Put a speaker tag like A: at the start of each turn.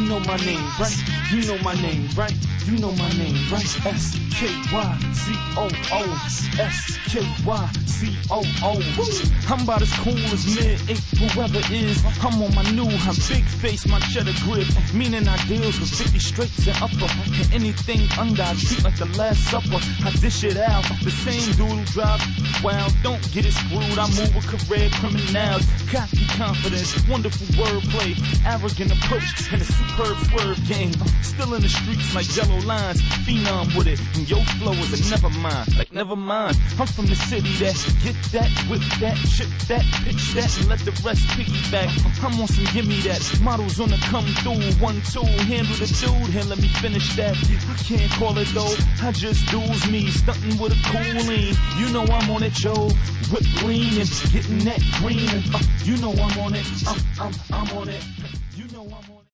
A: know my name, right? You know my name, right? You know my name, right? S-K-Y-Z-O-O, S-K-Y-Z-O-O. I'm about as cool as mid-April weather is. I'm on my new, I'm big face, my cheddar grip. Meaning I deals with 50 straights and upper. And anything under, I treat like the Last Supper. I dish it out, the same dude who drives wild. Don't get it screwed, I move with career criminals. Cocky confidence, wonderful wordplay, arrogant approach, and a superb swerve game. Still in the streets like yellow lines, phenom with it. And your flow is a never mind, like never mind. I'm from the city that get that, whip that, chip that, pitch that, and let the rest piggyback. I'm on some gimme that, models on the come through. 1, 2, handle the dude, here let me finish that. I can't call it though, I just do's me, stunting with a cool lean. You know I'm on it, Joe, whip lean and getting that green. And, you know I'm on it, I'm on it. You know I'm on it.